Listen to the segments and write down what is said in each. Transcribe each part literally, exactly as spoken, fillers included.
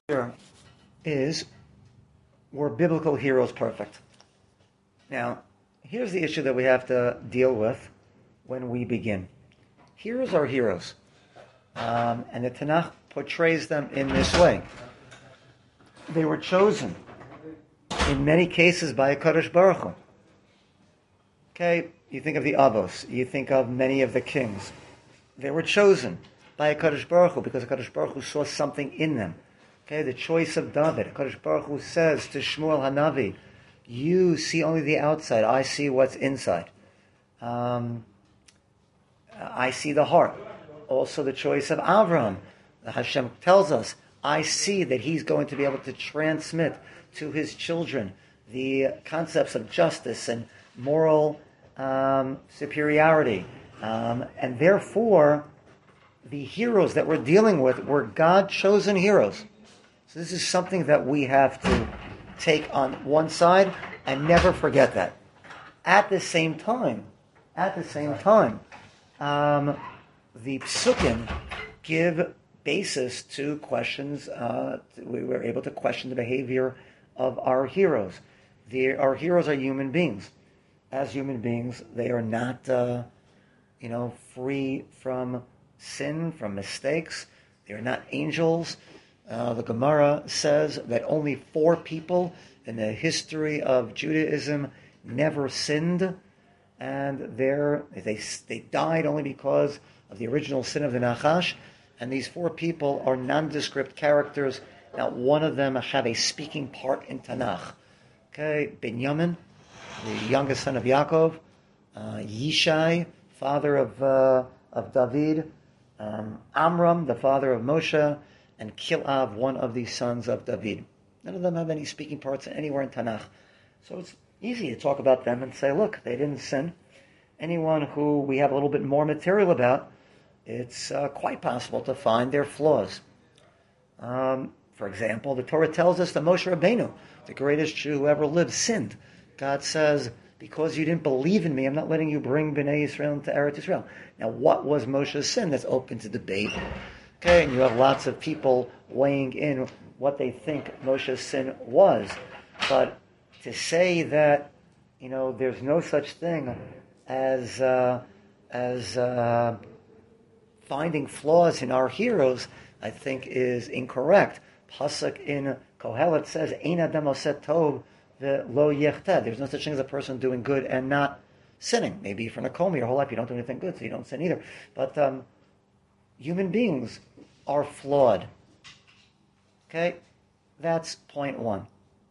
here is, were biblical heroes perfect? Now, here's the issue that we have to deal with when we begin. Heroes are heroes. Um, and the Tanakh portrays them in this way. They were chosen, in many cases, by a Kadosh Baruch Hu. Okay, you think of the Avos, you think of many of the kings. They were chosen by a Kadosh Baruch Hu because a Kadosh Baruch Hu saw something in them. Okay, the choice of David. A Kadosh Baruch Hu says to Shmuel Hanavi, you see only the outside, I see what's inside. Um, I see the heart. Also the choice of Avraham. Hashem tells us, I see that he's going to be able to transmit to his children the concepts of justice and moral um, superiority. Um, and therefore, the heroes that we're dealing with were God-chosen heroes. So this is something that we have to take on one side and never forget that. At the same time, at the same time, um, the psukim give basis to questions. Uh, we were able to question the behavior of our heroes. The, our heroes are human beings. As human beings, they are not, uh, you know, free from sin, from mistakes. They are not angels. Uh, the Gemara says that only four people in the history of Judaism never sinned, and they they died only because of the original sin of the Nachash. And these four people are nondescript characters. Not one of them have a speaking part in Tanakh. Okay, Binyamin, the youngest son of Yaakov, uh, Yishai, father of uh, of David, um, Amram, the father of Moshe, and Kilav, one of the sons of David. None of them have any speaking parts anywhere in Tanakh. So it's easy to talk about them and say, look, they didn't sin. Anyone who we have a little bit more material about, it's uh, quite possible to find their flaws. Um, for example, the Torah tells us that Moshe Rabbeinu, the greatest Jew who ever lived, sinned. God says, because you didn't believe in me, I'm not letting you bring Bnei Yisrael into Eretz Yisrael. Now, what was Moshe's sin? That's open to debate. Okay, and you have lots of people weighing in what they think Moshe's sin was. But to say that, you know, there's no such thing as uh, as uh, finding flaws in our heroes, I think is incorrect. Pasuk in Kohelet says, "Ein adam oseh tov ve'lo yechteh." There's no such thing as a person doing good and not sinning. Maybe if you're in a coma your whole life, you don't do anything good, so you don't sin either. But um, human beings are flawed. Okay? That's point one.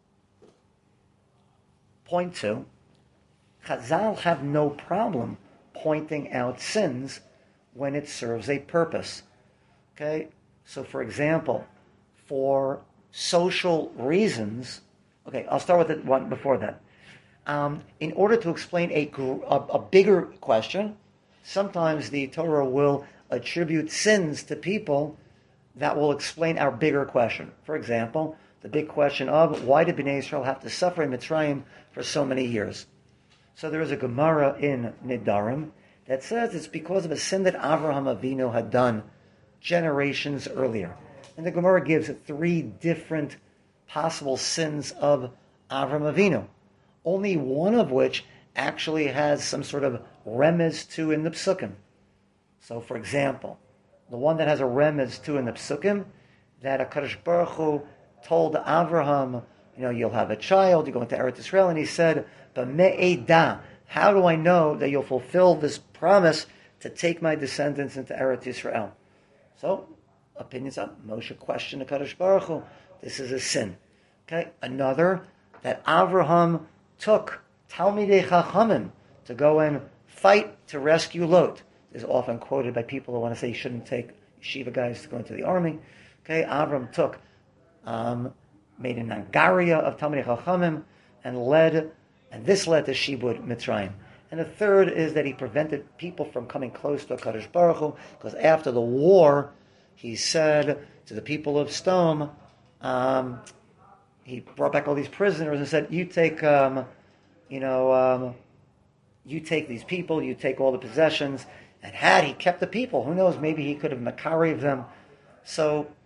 Point two, Chazal have no problem pointing out sins when it serves a purpose. Okay? So, for example, for social reasons, okay, I'll start with the one before that. Um, in order to explain a, a, a bigger question, sometimes the Torah will attribute sins to people that will explain our bigger question. For example, the big question of why did Bnei Yisrael have to suffer in Mitzrayim for so many years? So there is a Gemara in Nidarim that says it's because of a sin that Avraham Avinu had done generations earlier. And the Gemara gives three different possible sins of Avraham Avinu, only one of which actually has some sort of remez to in the Psukim. So, for example, the one that has a remez to in the Psukim, that HaKadosh Baruch Hu told Avraham, you know, you'll have a child, you go into Eretz Yisrael, and he said, B'me'edah, how do I know that you'll fulfill this promise to take my descendants into Eretz Yisrael? So, opinions up. Moshe questioned HaKadosh Baruch Hu, this is a sin. Okay, another, that Avraham took Talmidei Chachamim to go and fight to rescue Lot. Is often quoted by people who want to say you shouldn't take yeshiva guys to go into the army. Okay, Avram took, um, made an angaria of Talmidei Chachamim and led, and this led to Shibud Mitzrayim. And the third is that he prevented people from coming close to HaKadosh Baruch Hu, because after the war, he said to the people of Sdom, um, he brought back all these prisoners and said, you take, um, you know, um, you take these people, you take all the possessions. And had he kept the people, who knows, maybe he could have makariv them. So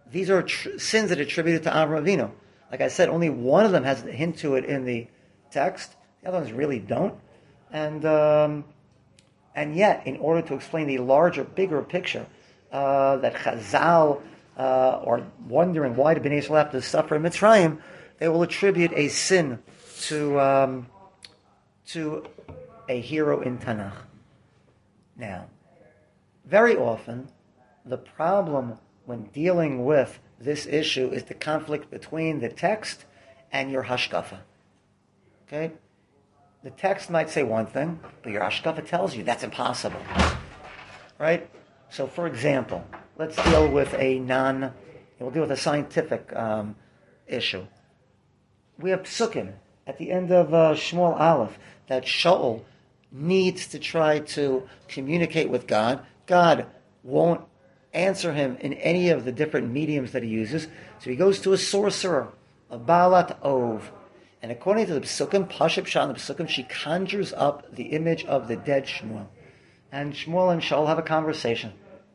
these are tr- sins that are attributed to Avraham Avinu. Like I said, only one of them has a hint to it in the text. The other ones really don't. And um, and yet, in order to explain the larger, bigger picture, uh, that Chazal uh, are wondering why did Bnei Yisrael have to suffer in Mitzrayim, they will attribute a sin to um, to a hero in Tanakh. Now, very often, the problem when dealing with this issue is the conflict between the text and your hashkafa. Okay? The text might say one thing, but your hashkafa tells you that's impossible. Right? So, for example, let's deal with a non, we'll deal with a scientific um, issue. We have psukim at the end of uh, Shmuel Aleph that Shaul needs to try to communicate with God. God won't answer him in any of the different mediums that he uses, so he goes to a sorcerer, a Baalat Ov. And according to the Psukim, Pashib Shah and the Psukim, she conjures up the image of the dead Shmuel. And Shmuel and Shaul have a conversation.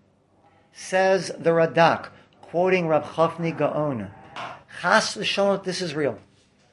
Says the Radak, quoting Rav Chafni Gaon, Chas v'shalom, this is real.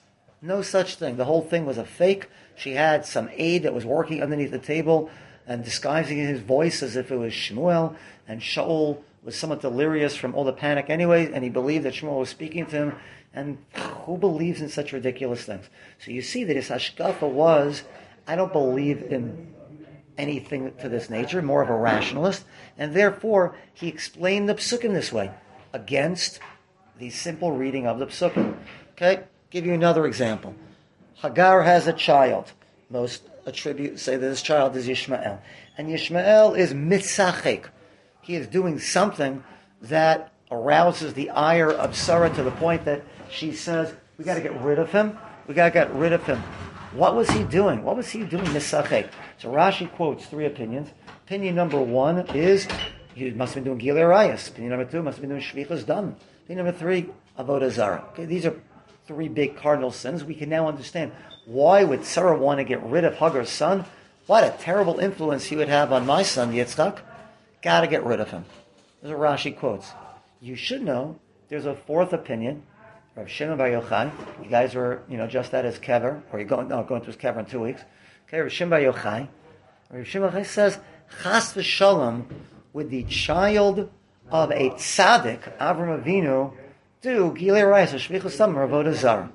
No such thing. The whole thing was a fake. She had some aide that was working underneath the table and disguising his voice as if it was Shmuel. And Shaul was somewhat delirious from all the panic anyway, and he believed that Shmuel was speaking to him. And who believes in such ridiculous things? So you see that his hashkafa was, I don't believe in anything to this nature, more of a rationalist. And therefore, he explained the psukim this way, against the simple reading of the psukim. Okay? Give you another example. Hagar has a child. Most attribute say that this child is Yishmael. And Yishmael is mitzachek. He is doing something that arouses the ire of Sarah to the point that she says, we got to get rid of him. We got to get rid of him. What was he doing? What was he doing, mitzachek? So Rashi quotes three opinions. Opinion number one is he must have been doing Gilei Arayos. Opinion number two must have been doing Shvichas Dam. Opinion number three, Avodah Zarah. Okay, these are three big cardinal sins. We can now understand why would Sarah want to get rid of Hagar's son? What a terrible influence he would have on my son Yitzchak. Got to get rid of him. Those are Rashi quotes. You should know there's a fourth opinion. Rav Shimon Bar Yochai. You guys were, you know, just at his kever, or you're going, no, going to his kever in two weeks. Okay, Rav Shimon Bar Yochai. Rav Shimon Bar Yochai says, Chas v'shalom, with the child of a tzaddik, Avram Avinu, do Gilei Arayos, Shvichas Dam, or Avodah Zarah.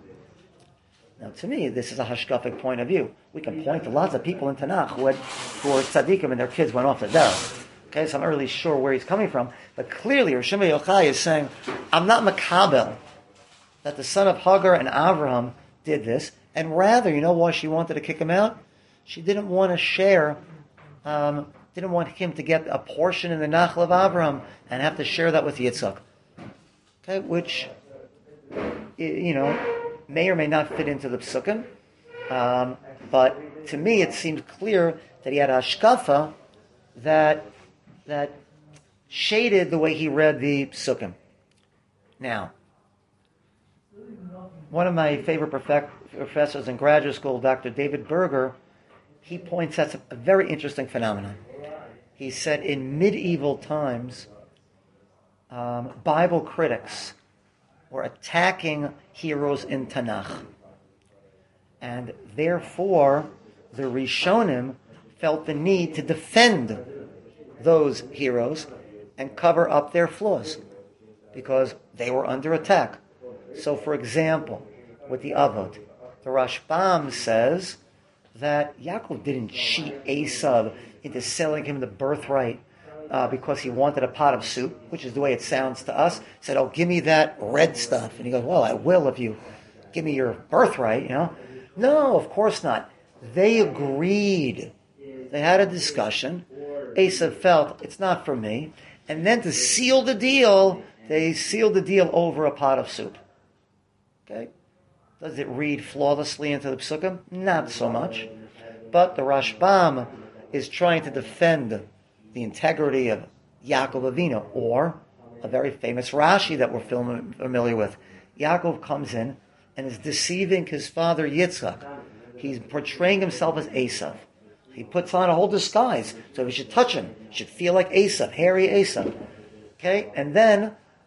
Now, to me, this is a hashkafic point of view. We can point to lots of people in Tanakh who, had, who were tzaddikim and their kids went off the derech. Okay, so I'm not really sure where he's coming from, but clearly, Rav Shimon Bar Yochai is saying, I'm not makabel that the son of Hagar and Avraham did this, and rather, you know why she wanted to kick him out? She didn't want to share, um, didn't want him to get a portion in the Nachal of Avraham and have to share that with Yitzchak. Okay, which, you know, may or may not fit into the psukim, um, but to me it seems clear that he had a hashkafa that that shaded the way he read the psukim. Now, one of my favorite prof- professors in graduate school, Doctor David Berger, he points out a very interesting phenomenon. He said in medieval times, um, Bible critics were attacking heroes in Tanakh. And therefore, the Rishonim felt the need to defend those heroes and cover up their flaws because they were under attack. So, for example, with the Avot, the Rashbam says that Yaakov didn't cheat Esav into selling him the birthright uh, because he wanted a pot of soup, which is the way it sounds to us. He said, oh, give me that red stuff. And he goes, well, I will if you give me your birthright, you know. No, of course not. They agreed. They had a discussion. Esav felt, it's not for me. And then to seal the deal, they sealed the deal over a pot of soup. Okay? Does it read flawlessly into the psukim? Not so much. But the Rashbam is trying to defend the integrity of Yaakov Avinu, or a very famous Rashi that we're familiar with. Yaakov comes in and is deceiving his father Yitzchak. He's portraying himself as Esav. He puts on a whole disguise, so if you should touch him, you should feel like Esav, hairy Esav. Okay? And then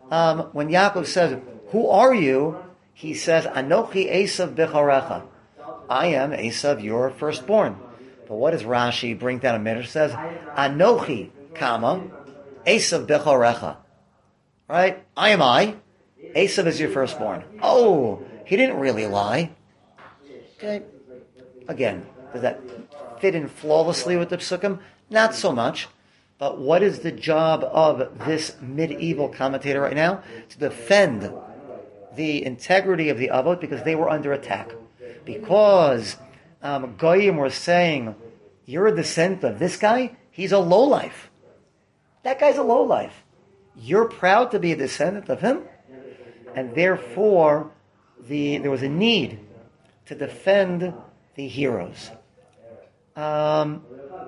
um, when Yaakov says, "Who are you?" he says, "Anochi Esav Becharecha." I am Esav, your firstborn. But what does Rashi bring down a minute? It says, "Anochi Kama Esav Becharecha." Right? I am I. Esav is your firstborn. Oh, he didn't really lie. Okay. Again, does that fit in flawlessly with the psukim? Not so much. But what is the job of this medieval commentator right now? To defend the integrity of the Avot because they were under attack. Because um, Goyim were saying, you're a descendant of this guy? He's a lowlife. That guy's a lowlife. You're proud to be a descendant of him? And therefore, the there was a need to defend the heroes. Um,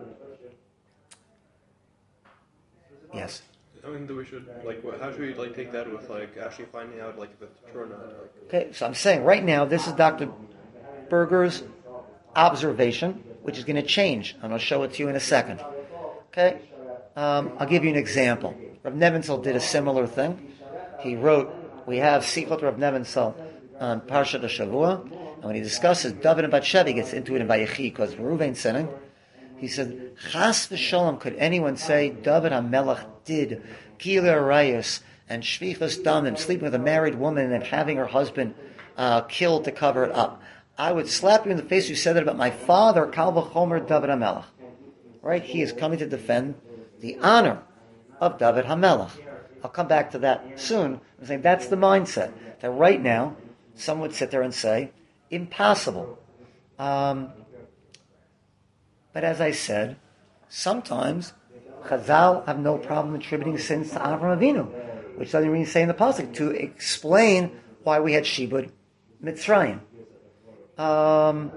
yes. I mean, we should like. What, how should we like take that with like actually finding out like if it's true or not? Like, okay, so I'm saying right now, this is Doctor Berger's observation, which is going to change, and I'll show it to you in a second. Okay, um, I'll give you an example. Rav Nebenzahl did a similar thing. He wrote, we have Sichot Rav Nebenzahl on Parshat Shavua, and when he discusses David and Bathsheba, he gets into it in Vayechi because Reuven's sinning. He said, Chas v'sholom, could anyone say David HaMelech did Gila Arayos and Shvichas Damim, sleeping with a married woman and having her husband uh, killed to cover it up? I would slap you in the face if you said that about my father, Kal v'chomer David HaMelech. Right? He is coming to defend the honor of David HaMelech. I'll come back to that soon. I'm saying that's the mindset. That right now, some would sit there and say, impossible. Um, but as I said, sometimes Chazal have no problem attributing sins to Avraham Avinu, which doesn't really say in the pasuk, to explain why we had Shibud Mitzrayim. Um,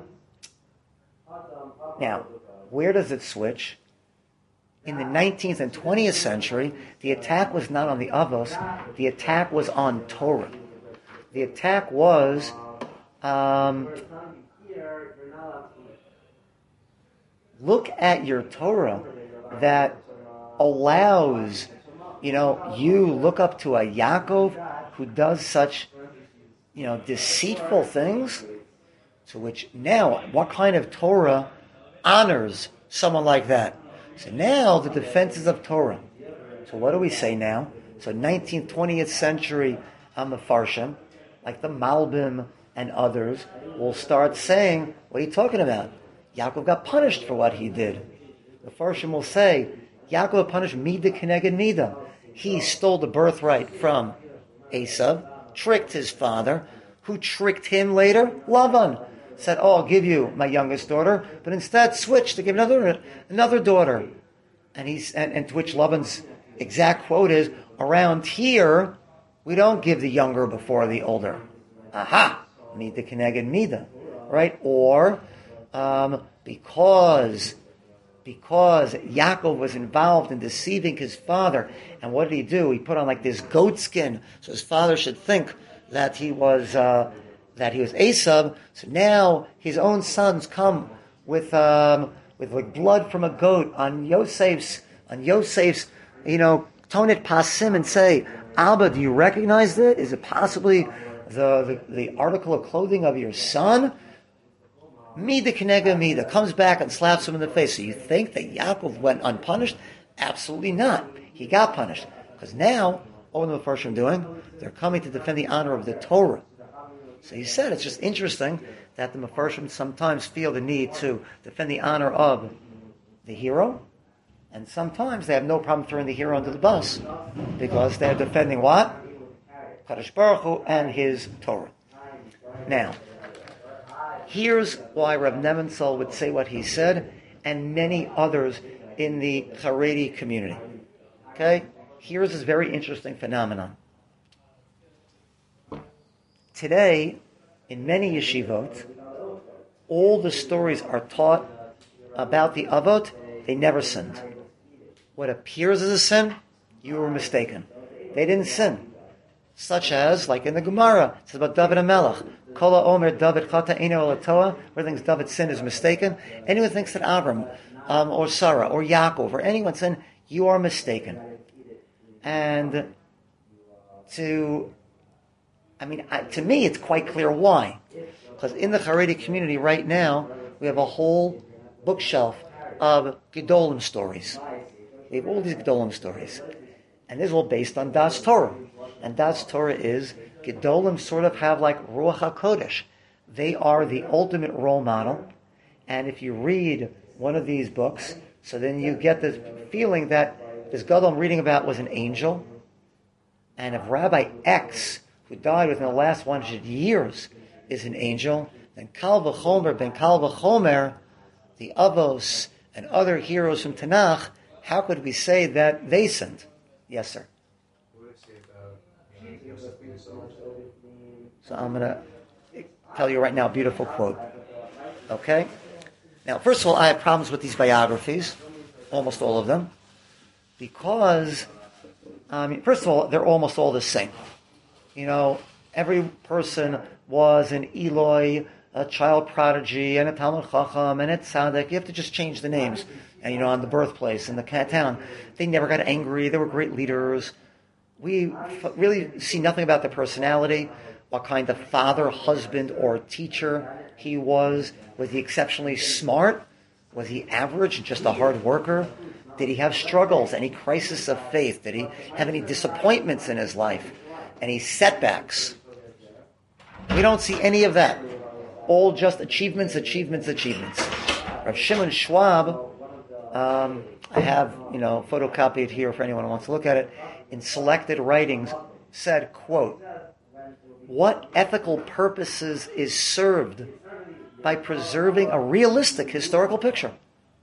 now, where does it switch? In the nineteenth and twentieth century, the attack was not on the Avos, the attack was on Torah. The attack was um, look at your Torah that allows, you know, you look up to a Yaakov who does such, you know, deceitful things, to which now, what kind of Torah honors someone like that? So now the defenses of Torah. So what do we say now? So nineteenth, twentieth century um, Mefarshim, like the Malbim and others, will start saying, what are you talking about? Yaakov got punished for what he did. The Mefarshim will say, Yaakov punished Mida Keneged Mida. He stole the birthright from Esav, tricked his father, who tricked him later? Lavan. Said, oh, I'll give you my youngest daughter, but instead switched to give another another daughter. And he's and, and to which Laban's exact quote is, around here, we don't give the younger before the older. Aha! Mida Keneged Mida. Right? Or um, because because Yaakov was involved in deceiving his father, and what did he do? He put on like this goat skin, so his father should think that he was uh, that he was Esav. So now his own sons come with um, with like blood from a goat on Yosef's on Yosef's you know tonit pasim and say, Abba, do you recognize that? Is it possibly the, the the article of clothing of your son? Mida Kenega Mida comes back and slaps him in the face. So you think that Yaakov went unpunished? Absolutely not. He got punished because now what are the Mefarshim doing? They're coming to defend the honor of the Torah. So he said it's just interesting that the Mefarshim sometimes feel the need to defend the honor of the hero, and sometimes they have no problem throwing the hero under the bus because they're defending what? Kadosh Baruch Hu and his Torah. Now, here's why Rav Nebenzahl would say what he said, and many others in the Haredi community. Okay? Here's this very interesting phenomenon. Today, in many yeshivot, all the stories are taught about the Avot, they never sinned. What appears as a sin, you were mistaken. They didn't sin. Such as, like in the Gemara, it says about David HaMelech, Kola Omer David Chata Eino Elatoa, where thinks David's sin is mistaken. Anyone thinks that Avram, um, or Sarah, or Yaakov, or anyone sin, you are mistaken. And to, I mean, I, to me, it's quite clear why. Because in the Haredi community right now, we have a whole bookshelf of Gedolim stories. We have all these Gedolim stories. And this is all based on Das Torah. And Das Torah is, Gedolim sort of have like Ruach HaKodesh. They are the ultimate role model. And if you read one of these books, so then you get this feeling that this Gadol I'm reading about was an angel. And if Rabbi X, who died within the last one hundred years, is an angel, then Kal V'chomer ben Kal V'chomer, the Avos and other heroes from Tanakh, how could we say that they sinned? Yes, sir. So I'm going to tell you right now a beautiful quote. Okay? Now, first of all, I have problems with these biographies, almost all of them, because, I mean, first of all, they're almost all the same. You know, every person was an Eloi, a child prodigy, and a Talmud Chacham, and a Tzaddik. You have to just change the names, and you know, on the birthplace and the town. They never got angry. They were great leaders. We f- really see nothing about their personality, what kind of father, husband, or teacher he was. Was he exceptionally smart? Was he average, just a hard worker? Did he have struggles, any crisis of faith? Did he have any disappointments in his life? Any setbacks? We don't see any of that. All just achievements, achievements, achievements. Rav Shimon Schwab, um, I have, you know, photocopied here for anyone who wants to look at it, in selected writings, said, quote, "What ethical purposes is served by preserving a realistic historical picture?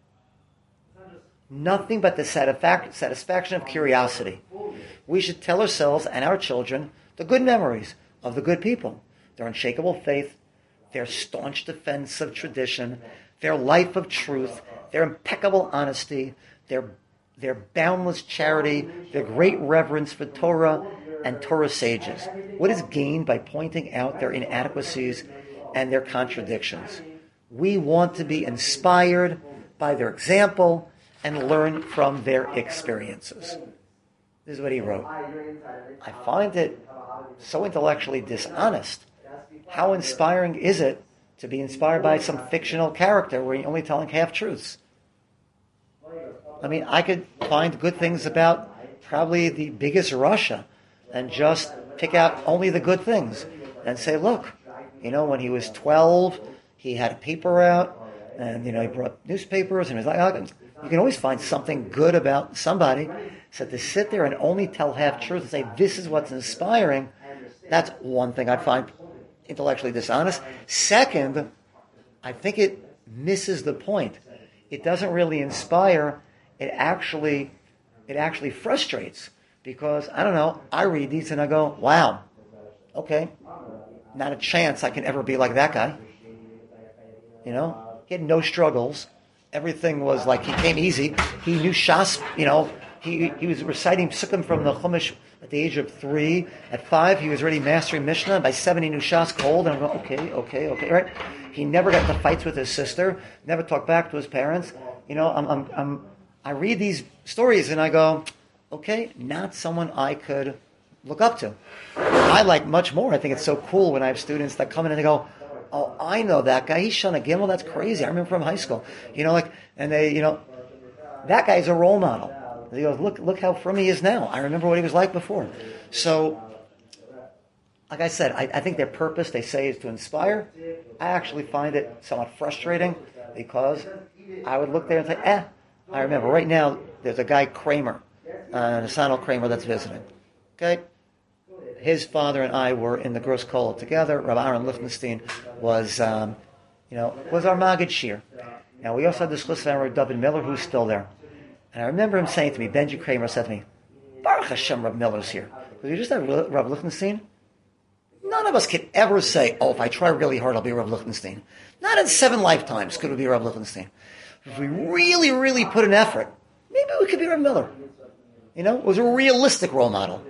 Nothing but the satisfac- satisfaction of curiosity. We should tell ourselves and our children the good memories of the good people, their unshakable faith, their staunch defense of tradition, their life of truth, their impeccable honesty, their their boundless charity, their great reverence for Torah and Torah sages. What is gained by pointing out their inadequacies and their contradictions? We want to be inspired by their example and learn from their experiences." This is what he wrote. I find it so intellectually dishonest. How inspiring is it to be inspired by some fictional character where you're only telling half-truths? I mean, I could find good things about probably the biggest Russia and just pick out only the good things and say, look, you know, when he was twelve, he had a paper out and, you know, he brought newspapers and he was like, oh, you can always find something good about somebody. So to sit there and only tell half-truth and say, this is what's inspiring, that's one thing I'd find intellectually dishonest. Second, I think it misses the point. It doesn't really inspire. It actually, it actually frustrates because, I don't know, I read these and I go, wow, okay, not a chance I can ever be like that guy. You know, he had no struggles. Everything was like, he came easy. He knew Shas, you know, he he was reciting Psukim from the Chumash at the age of three. At five, he was already mastering Mishnah. By seven, he knew Shas cold. And I'm going, okay, okay, okay, right? He never got into fights with his sister. Never talked back to his parents. You know, I'm, I'm, I'm, I read these stories and I go, okay, not someone I could look up to. I like much more. I think it's so cool when I have students that come in and they go, oh, I know that guy. He's Shana Gimel. That's crazy. I remember from high school. You know, like, and they, you know, that guy's a role model. He goes, look, look how firm he is now. I remember what he was like before. So, like I said, I, I think their purpose, they say, is to inspire. I actually find it somewhat frustrating because I would look there and say, eh, I remember right now there's a guy, Kramer, uh, Nathaniel Kramer, that's visiting. Okay? His father and I were in the Gross Kollel together. Rabbi Aaron Lichtenstein was, um, you know, was our Maggid Shir. Now, we also had this Chus Rabbi David Miller, who's still there. And I remember him saying to me, Benji Kramer said to me, Baruch Hashem, Rabbi Miller's here. Because you just have Rabbi Lichtenstein. None of us could ever say, oh, if I try really hard, I'll be Rabbi Lichtenstein. Not in seven lifetimes could we be Rabbi Lichtenstein. If we really, really put an effort, maybe we could be Rabbi Miller. You know, it was a realistic role model.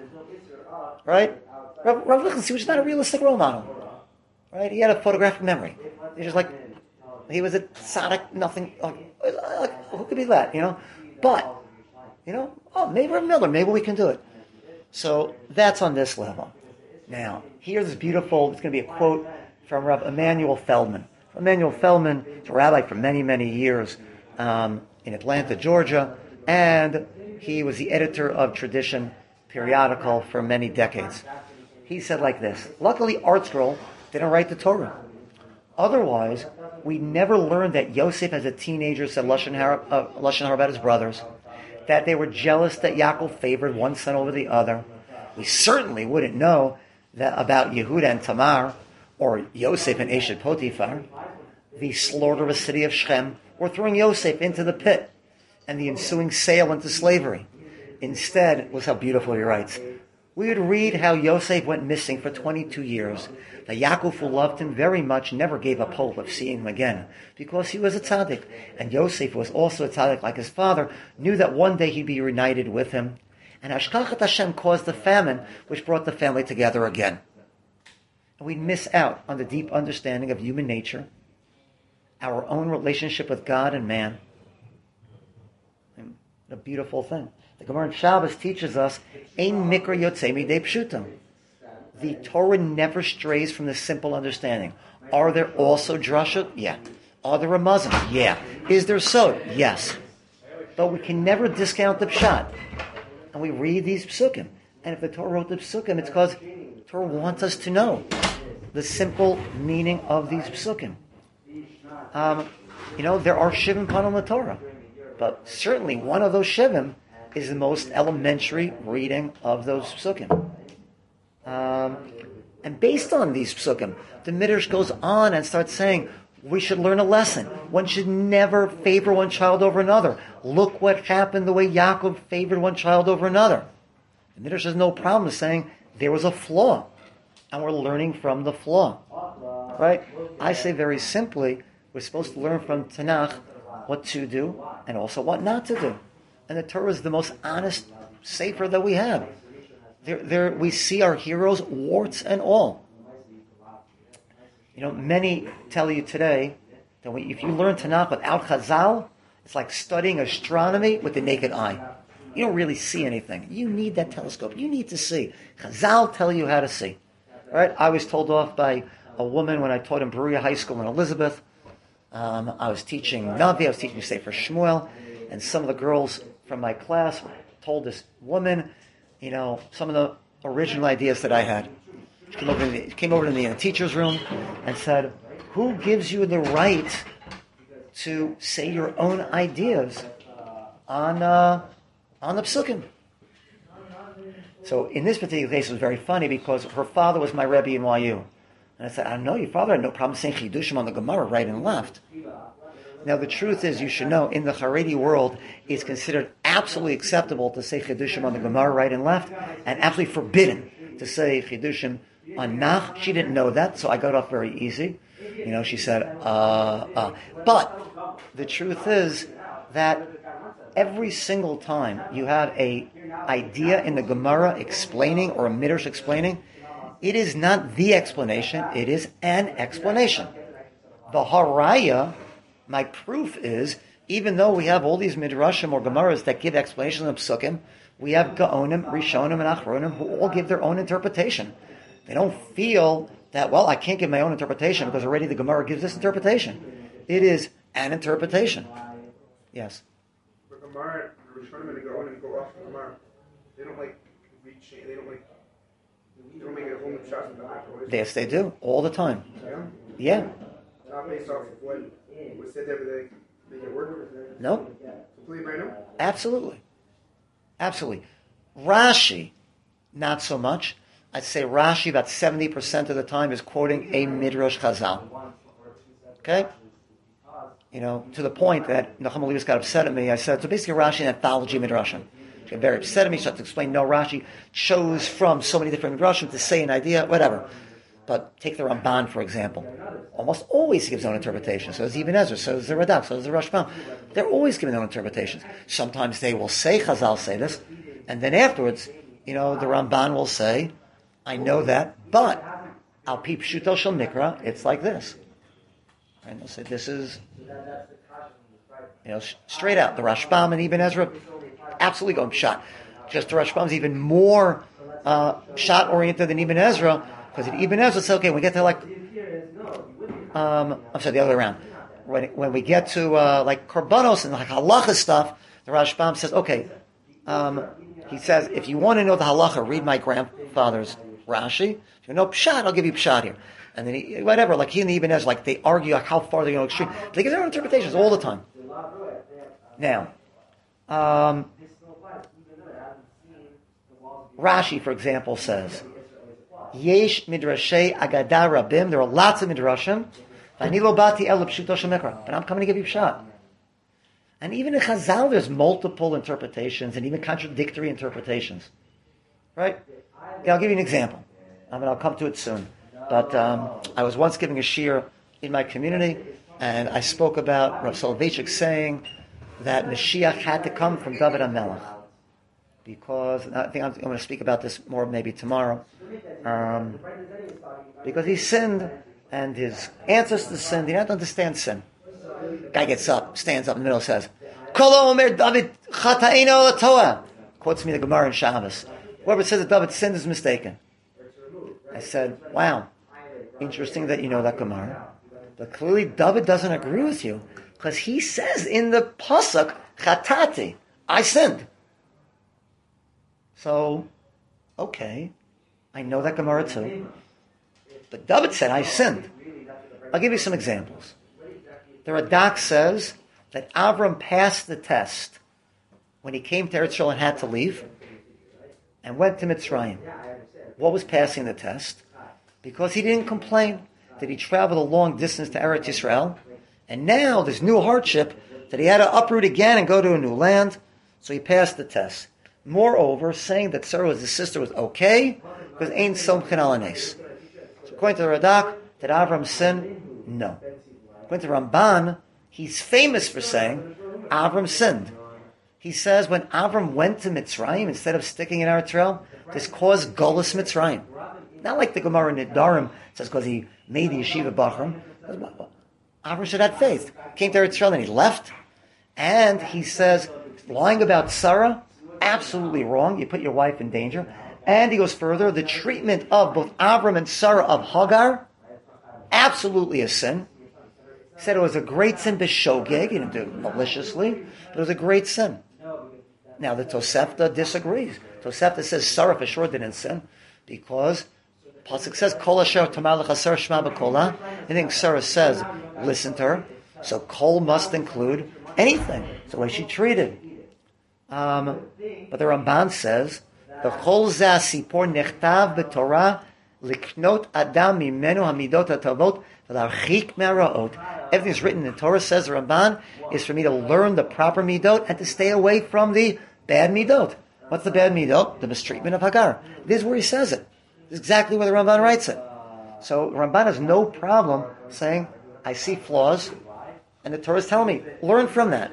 Right? Rabbi, Rabbi Lichtenstein was not a realistic role model. Right? He had a photographic memory. He just like, he was a tzaddik, nothing, like, like, who could be that, you know? But, you know, oh, maybe Rabbi Miller, maybe we can do it. So that's on this level. Now, here's this beautiful, it's going to be a quote from Rabbi Emanuel Feldman. Emanuel Feldman is a rabbi for many, many years um, in Atlanta, Georgia, and he was the editor of Tradition periodical for many decades. He said like this: luckily, ArtScroll didn't write the Torah. Otherwise, we never learned that Yosef, as a teenager, said Lashon Hara, uh, Lashon Hara about his brothers, that they were jealous that Yaakov favored one son over the other. We certainly wouldn't know that about Yehuda and Tamar, or Yosef and Eshet Potiphar, the slaughter of a city of Shechem, or throwing Yosef into the pit, and the ensuing sale into slavery. Instead, was how beautiful he writes. We would read how Yosef went missing for twenty-two years. That Yaakov, who loved him very much, never gave up hope of seeing him again, because he was a tzaddik. And Yosef was also a tzaddik like his father, knew that one day he'd be reunited with him. And Hashkachat Hashem caused the famine, which brought the family together again. And we'd miss out on the deep understanding of human nature, our own relationship with God and man. And a beautiful thing. The Gemara in Shabbos teaches us, Ein mikra yotzei midei pshutim. The Torah never strays from the simple understanding. Are there also drashot? Yeah. Are there ramazim? Yeah. Is there sod? Yes. But we can never discount the pshat. And we read these psukim. And if the Torah wrote the psukim, it's because the Torah wants us to know the simple meaning of these psukim. Um, you know, there are shivim panim la Torah. But certainly one of those shivim is the most elementary reading of those psukim. Um, and based on these psukim, the Midrash goes on and starts saying, we should learn a lesson. One should never favor one child over another. Look what happened the way Yaakov favored one child over another. The Midrash has no problem saying there was a flaw. And we're learning from the flaw. Right? I say very simply, we're supposed to learn from Tanakh what to do and also what not to do. And the Torah is the most honest sefer that we have. There, there, we see our heroes, warts and all. You know, many tell you today that we, if you learn Tanakh without Chazal, it's like studying astronomy with the naked eye. You don't really see anything. You need that telescope. You need to see. Chazal tell you how to see. Right? I was told off by a woman when I taught in Berea High School in Elizabeth. Um, I was teaching Navi, I was teaching Sefer Shmuel, and some of the girls from my class told this woman, you know, some of the original ideas that I had. She came over to the, came over to me in the teacher's room and said, who gives you the right to say your own ideas on uh, on the psukim? So in this particular case, it was very funny because her father was my Rebbe in Y U. And I said, I know your father had no problem saying Chidushim on the Gemara right and left. Now the truth is, you should know, in the Haredi world, it's considered absolutely acceptable to say Chidushim on the Gemara right and left, and absolutely forbidden to say Chidushim on Nach. She didn't know that, so I got off very easy. You know, she said, uh, uh. But the truth is that every single time you have a idea in the Gemara explaining, or a Midrash explaining, it is not the explanation, it is an explanation. The Haraya, my proof is, even though we have all these Midrashim or Gemaras that give explanations of Psukim, we have Gaonim, Rishonim, and Achronim who all give their own interpretation. They don't feel that, well, I can't give my own interpretation because already the Gemara gives this interpretation. It is an interpretation. Yes? The Gemara, the Rishonim and the Gaonim go off the Gemara. They don't like reach, they don't like, they don't make it a whole new shot. Yes, they do, all the time. Yeah? Yeah. Not based off of what was said there, but they make it work. No. Completely brand new? Absolutely. Absolutely. Rashi, not so much. I'd say Rashi about seventy percent of the time is quoting a Midrash Chazal. Okay? You know, to the point that Nachum Levis got upset at me. I said, so basically Rashi an anthology Midrashim. She got very upset at me. She started to explain, no, Rashi chose from so many different Midrashim to say an idea, whatever. But take the Ramban, for example. Almost always he gives his own interpretation. So does Ibn Ezra, so does the Radak, so does the Rashbam. They're always giving their own interpretations. Sometimes they will say, Chazal say this, and then afterwards, you know, the Ramban will say, I know that, but Al Pi Pshuto Shel Mikra, it's like this. And they'll say, this is, you know, straight out. The Rashbam and Ibn Ezra absolutely going shot. Just the Rashbam's even more uh, shot oriented than Ibn Ezra, because in Ibn Ezra says, okay, we get to like, um, I'm sorry, the other way around. When, when we get to uh, like korbanos and like halacha stuff, the Rashbam says, okay, um, he says, if you want to know the halacha, read my grandfather's Rashi. If you know pshat, I'll give you pshat here. And then he, whatever, like he and the Ibn Ezra, like they argue like how far they go extreme. They give their own interpretations all the time. Now, um, Rashi, for example, says, Yesh midrashay agada rabim. There are lots of midrashim. V'ani lo bati el pshuto shemekra. But I'm coming to give you pshat. And even in Chazal, there's multiple interpretations and even contradictory interpretations. Right? Yeah, I'll give you an example. I mean, I'll come to it soon. But um, I was once giving a shiur in my community, and I spoke about Rav Soloveitchik saying that Mashiach had to come from David HaMelech. Because, I think I'm, I'm going to speak about this more maybe tomorrow. Um, because he sinned, and his ancestors sinned. He didn't understand sin. Guy gets up, stands up in the middle, says, Kolo Omer David Chataino Latoa. Quotes me the Gemara in Shabbos. Whoever says that David sinned is mistaken. I said, wow, interesting that you know that Gemara. But clearly David doesn't agree with you, because he says in the Pasuk, Chatati, I sinned. So, okay, I know that Gemara too. But David said, I sinned. I'll give you some examples. The Radak says that Avram passed the test when he came to Eretz Yisrael and had to leave and went to Mitzrayim. What was passing the test? Because he didn't complain that he traveled a long distance to Eretz Yisrael, and now there's new hardship that he had to uproot again and go to a new land, so he passed the test. Moreover, saying that Sarah was his sister was okay, because ain't somchin alanes. So according to the Radak, did Avram sin? No. According to Ramban, he's famous for saying Avram sinned. He says when Avram went to Mitzrayim instead of sticking in Eretz Yisrael, this caused Golus Mitzrayim. Not like the Gemara in Nidarim says because he made the yeshiva Bachram. Avram should have faith. Came to Eretz Yisrael and he left. And he says, lying about Sarah, absolutely wrong. You put your wife in danger. And he goes further, the treatment of both Avram and Sarah of Hagar, absolutely a sin. He said it was a great sin b'shogeg, he didn't do it maliciously, but it was a great sin. Now the Tosefta disagrees. Tosefta says Sarah for sure didn't sin, because Pasuk says, Kol asher tamar lecha Sarah shma b'kola. I think Sarah says, listen to her. So Kol must include anything. It's the way she treated. Um, but the Ramban says, the Chol zeh sipor nechtav b'Torah liknot adam mimenu hamidot hatavot v'larchik me'araot. Everything that's written in the Torah, says the Ramban, is for me to learn the proper midot and to stay away from the bad midot. What's the bad midot? The mistreatment of Hagar. This is where he says it. This is exactly where the Ramban writes it. So Ramban has no problem saying, I see flaws, and the Torah is telling me, learn from that.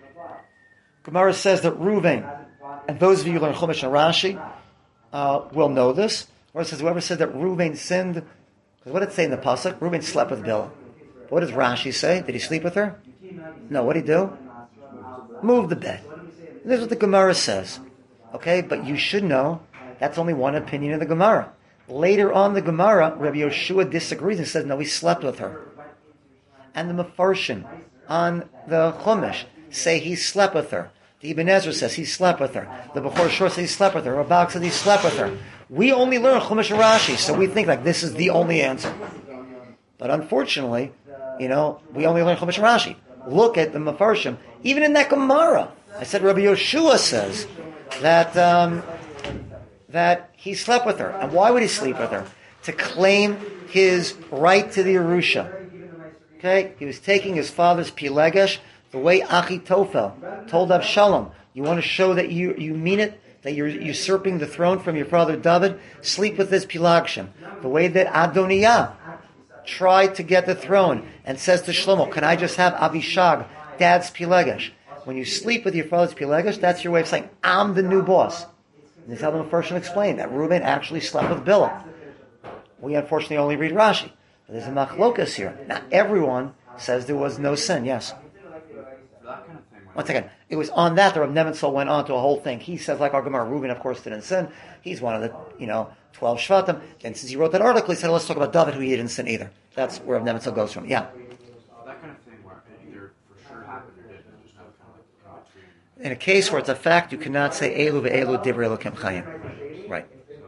Gemara says that Reuven, and those of you who learn Chumash and Rashi uh, will know this. Gemara says whoever said that Reuven sinned, because what did it say in the pasuk? Reuven slept with Bilhah. What does Rashi say? Did he sleep with her? No. What did he do? Move the bed. This is what the Gemara says. Okay, but you should know that's only one opinion of the Gemara. Later on, the Gemara, Rabbi Yoshua disagrees and says no, he slept with her. And the Mefarshim on the Chumash say he slept with her. The Ibn Ezra says he slept with her. The Bechor Shor says he slept with her. Rabak says he slept with her. We only learn Chumash and Rashi, so we think like this is the only answer. But unfortunately, you know, we only learn Chumash and Rashi. Look at the Mefarshim. Even in that Gemara, I said Rabbi Yoshua says that um, that he slept with her. And why would he sleep with her? To claim his right to the Yerusha. Okay? He was taking his father's Pilegesh the way Achitofel told Avshalom. You want to show that you, you mean it? That you're usurping the throne from your father David? Sleep with this Pilagshim. The way that Adonijah tried to get the throne and says to Shlomo, can I just have Avishag, dad's Pilegesh? When you sleep with your father's Pilegesh, that's your way of saying, I'm the new boss. And this is how the Mefarshim explained that Reuben actually slept with Bilhah. We unfortunately only read Rashi. But there's a machlokas here. Not everyone says there was no sin. Yes? One second. it was on that that Rav Nebenzahl went on to a whole thing. He says, like our Gemara, Reuben, of course, didn't sin. He's one of the, you know, twelve Shvatim. And since he wrote that article, he said, let's talk about David, who he didn't sin either. That's where Rav Nebenzahl goes from. Yeah. That kind of thing where it either for sure happened or didn't, just have kind of like in between. In a case where it's a fact, you cannot say Elu ve'elu divrei Elokim chayim. Right.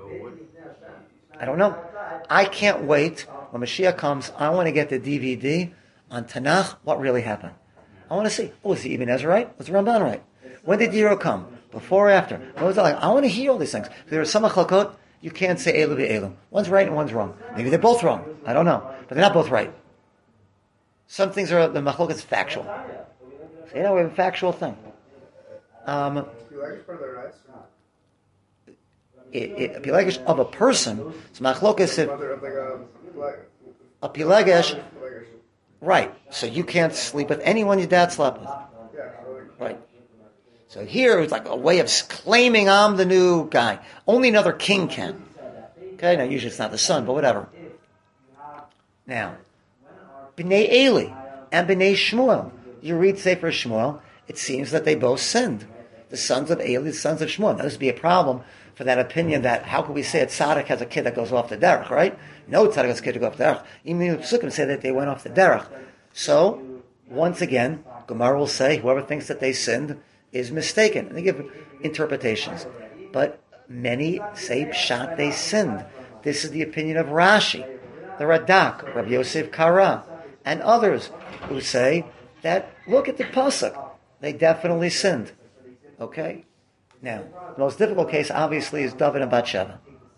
I don't know. I can't wait. When Mashiach comes, I want to get the D V D on Tanakh, what really happened. I want to see. Oh, was the Ibn Ezra right? Was the Ramban right? When did Yiro come? Before or after? What was it like? I want to hear all these things. There are some machlokot, you can't say Elu ve'elu. One's right and one's wrong. Maybe they're both wrong. I don't know. But they're not both right. Some things are, the machlokot is factual. So, you know, we have a factual thing. Um, it, it, a pilegesh of a person, so machlokas if a pilegesh, right? So you can't sleep with anyone your dad slept with, right? So here it's like a way of claiming I'm the new guy. Only another king can. Okay, now usually it's not the son, but whatever. Now, Bnei Eli and Bnei Shmuel. You read Sefer Shmuel, it seems that they both sinned. The sons of Eli, the sons of Shmuel. Now, this would be a problem for that opinion that how could we say a tzaddik has a kid that goes off the derech, right? No tzaddik has a kid to go off the derech. Even the Psukim say that they went off the derech. So, once again, Gemara will say whoever thinks that they sinned is mistaken. And they give interpretations. But many say pshat they sinned. This is the opinion of Rashi, the Radak, Rabbi Yosef Kara, and others who say that, look at the pasuk, they definitely sinned. Okay? Now, the most difficult case, obviously, is David and Bathsheba.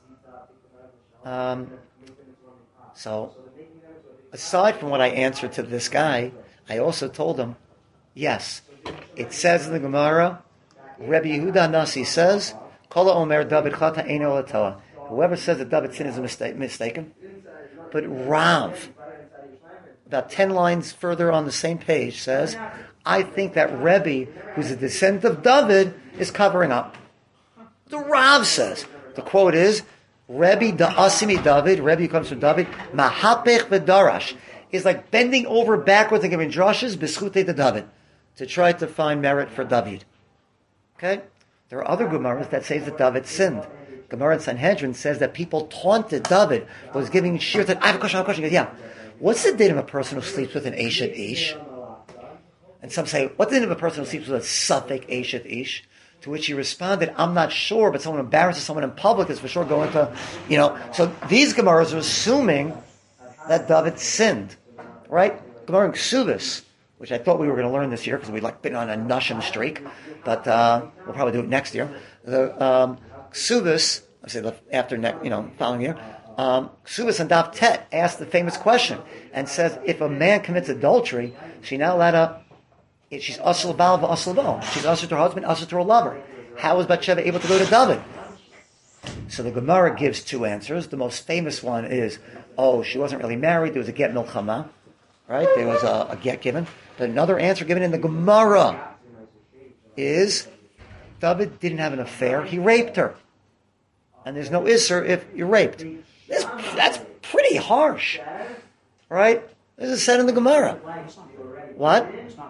Um, so, aside from what I answered to this guy, I also told him, yes, it says in the Gemara, Rabbi Yehuda Nasi says, Kol Omer David Chata Eino Latoa. Whoever says that David's sin is a mistake, mistaken. But Rav, about ten lines further on the same page, says, I think that Rebbe, who's a descendant of David, is covering up. The Rav says. The quote is, Rebbe da'asimi David, Rebbe comes from David, mahapech v'darash, is like bending over backwards and giving drashes, b'schute to David, to try to find merit for David. Okay? There are other Gemaras that say that David sinned. Gemara in Sanhedrin says that people taunted David, was giving shir that, I have a question, I have a question. He goes, yeah. What's the date of a person who sleeps with an Eshet Ish? And some say, what's the name of a person who sleeps with a Suffolk Eshet Ish? To which he responded, I'm not sure, but someone embarrasses someone in public is for sure going to, you know. So these Gemaras are assuming that David sinned, right? Gemara in Ksubis, which I thought we were going to learn this year because we'd like been on a Nushim streak, but uh, we'll probably do it next year. The um, Ksubis, I say after next, you know, following year. Um, Ksubis and Daf Tet asked the famous question and says, if a man commits adultery, she now let up. She's asur bal v'asur bo. She's asur to her husband, asur to her lover. How was Bathsheba able to go to David? So the Gemara gives two answers. The most famous one is, oh, she wasn't really married. There was a get milchama, right? There was a, a get given. But another answer given in the Gemara is, David didn't have an affair. He raped her. And there's no isser if you're raped. This, that's pretty harsh, right? This is said in the Gemara. What?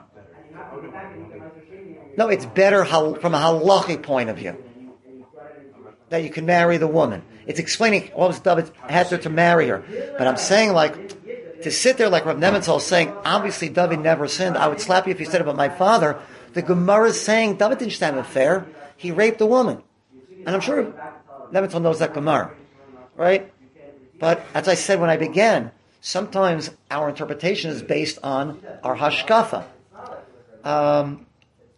No, it's better how, from a halachic point of view that you can marry the woman. It's explaining what was David had to, to marry her. But I'm saying, like, to sit there like Rav Nebenzahl saying, obviously David never sinned. I would slap you if you said about my father. The Gemara is saying David didn't stand an affair. He raped a woman. And I'm sure Nebenzahl knows that Gemara, right? But as I said when I began, sometimes our interpretation is based on our hashkafa. Um,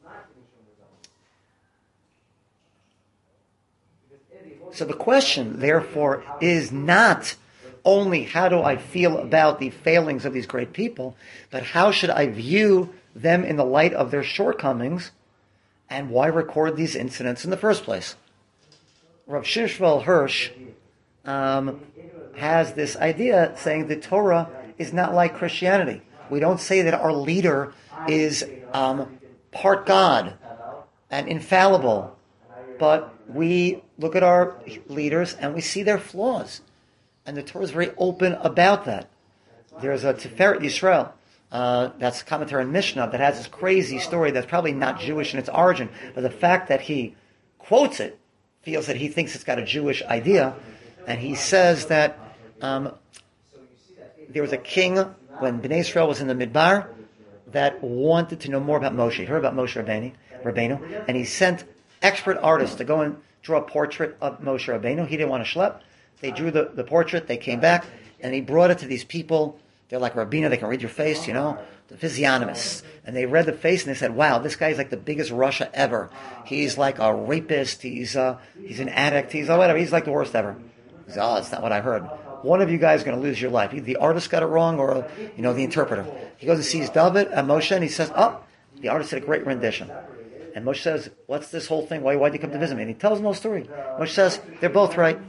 so the question, therefore, is not only how do I feel about the failings of these great people, but how should I view them in the light of their shortcomings, and why record these incidents in the first place? Rav Shishval Hirsch um, has this idea saying the Torah is not like Christianity. We don't say that our leader is um, part God and infallible, but we look at our leaders and we see their flaws. And the Torah is very open about that. There's a Tiferet Yisrael, Uh, that's a commentary on Mishnah that has this crazy story that's probably not Jewish in its origin, but the fact that he quotes it feels that he thinks it's got a Jewish idea, and he says that um, there was a king when Bnei Israel was in the Midbar that wanted to know more about Moshe. He heard about Moshe Rabbeinu, Rabbeinu, and he sent expert artists to go and draw a portrait of Moshe Rabbeinu. He didn't want to schlep. They drew the, the portrait, they came back, and he brought it to these people. They're like Rabbina, they can read your face, you know, the physiognomists. And they read the face and they said, wow, this guy's like the biggest Russia ever. He's like a rapist, he's uh, he's an addict, he's oh, whatever, he's like the worst ever. He said, oh, that's not what I heard. One of you guys is going to lose your life. Either the artist got it wrong or, you know, the interpreter. He goes and sees David and Moshe and he says, oh, the artist did a great rendition. And Moshe says, what's this whole thing? Why, why did you come to visit me? And he tells him the whole story. Moshe says, they're both right.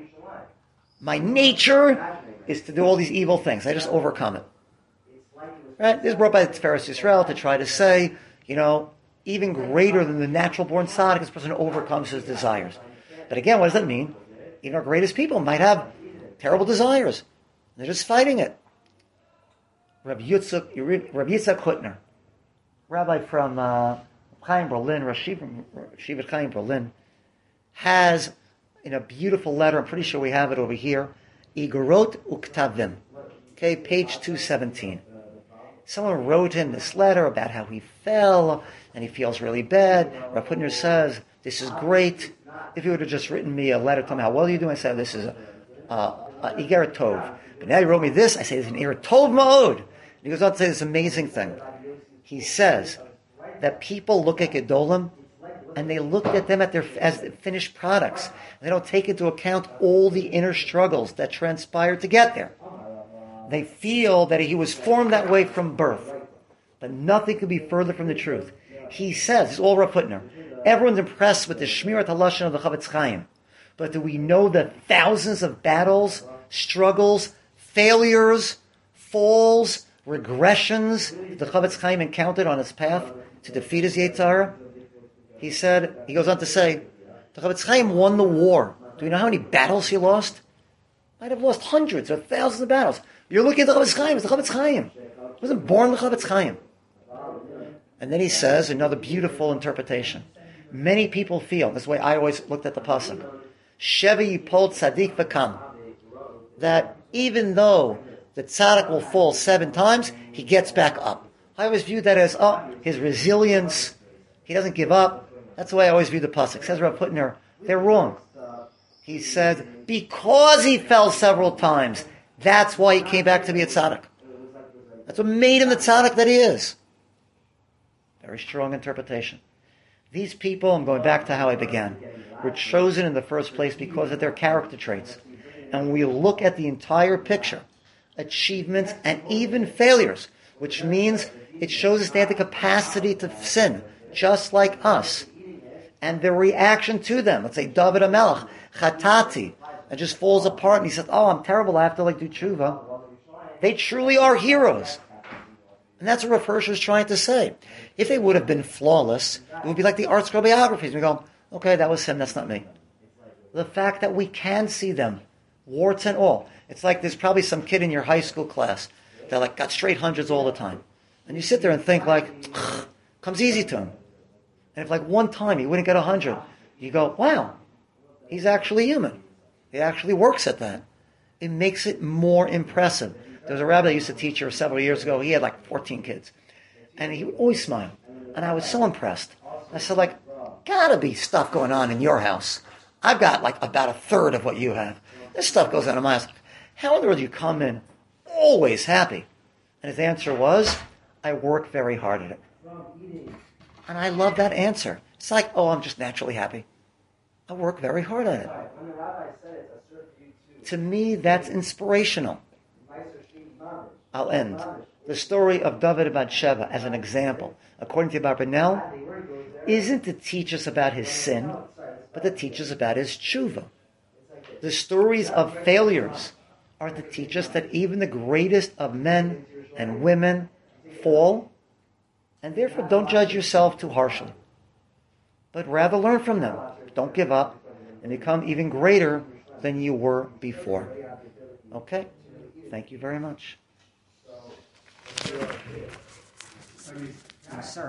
My nature is to do all these evil things. I just overcome it. Right? This is brought by the Tiferes Yisrael to try to say, you know, even greater than the natural born tzaddik, this person overcomes his desires. But again, what does that mean? Even our greatest people might have terrible desires. They're just fighting it. Rabbi Yitzchak, Rabbi Yitzchak Hutner, rabbi from uh, Chaim Berlin, Rosh Yeshiva Chaim Berlin, has in a beautiful letter, I'm pretty sure we have it over here, Igorot Uktavim, okay, page two seventeen. Someone wrote him this letter about how he fell and he feels really bad. Rav Hutner says, this is great. If he would have just written me a letter telling me how well you do, I said, this is a, a, a Igeret Tov. But now he wrote me this, I say, it's an Igeret Tov Ma'od. And he goes on to say this amazing thing. He says that people look at Gedolim and they look at them at their, as finished products. They don't take into account all the inner struggles that transpired to get there. They feel that he was formed that way from birth. But nothing could be further from the truth. He says, it's all Rav Hutner, everyone's impressed with the Shmirat HaLashon of the Chavetz Chaim. But do we know the thousands of battles, struggles, failures, falls, regressions the Chavetz Chaim encountered on his path to defeat his Yetzer Hara? He said, he goes on to say, the Chavetz Chaim won the war. Do we know how many battles he lost? Might have lost hundreds or thousands of battles. You're looking at the Chavetz Chaim. It's the Chavetz Chaim. He wasn't born the Chavetz Chaim. And then he says another beautiful interpretation. Many people feel, this is the way I always looked at the pasuk, Shevi Yipol Tzadik V'Kam, that even though the tzaddik will fall seven times, he gets back up. I always viewed that as, oh, his resilience, he doesn't give up. That's the way I always view the pasuk. Says Rav Hutner, they're wrong. He said, because he fell several times, that's why he came back to be a tzaddik. That's what made him the tzaddik that he is. Very strong interpretation. These people, I'm going back to how I began, were chosen in the first place because of their character traits. And when we look at the entire picture, achievements and even failures, which means it shows us they had the capacity to sin, just like us. And their reaction to them, let's say David HaMelech, Chatati, it just falls apart and he says, oh, I'm terrible, I have to like do tshuva. They truly are heroes. And that's what Rav Hirsch was trying to say. If they would have been flawless, it would be like the art scroll biographies. We go, okay, that was him, that's not me. The fact that we can see them, warts and all. It's like there's probably some kid in your high school class that like got straight hundreds all the time. And you sit there and think like, comes easy to him. And if like one time he wouldn't get a hundred, you go, wow, he's actually human. He actually works at that. It makes it more impressive. There was a rabbi that used to teach here several years ago. He had like fourteen kids. And he would always smile. And I was so impressed. I said, like, gotta be stuff going on in your house. I've got like about a third of what you have. This stuff goes on in my house. How in the world do you come in always happy? And his answer was, I work very hard at it. And I love that answer. It's like, oh, I'm just naturally happy. I work very hard at it. To me, that's inspirational. I'll end. The story of David and Bathsheba as an example, according to Barbanel, isn't to teach us about his sin, but to teach us about his tshuva. The stories of failures are to teach us that even the greatest of men and women fall, and therefore don't judge yourself too harshly, but rather learn from them. Don't give up and become even greater than you were before. Okay? Thank you very much. I mean, Yes, sir.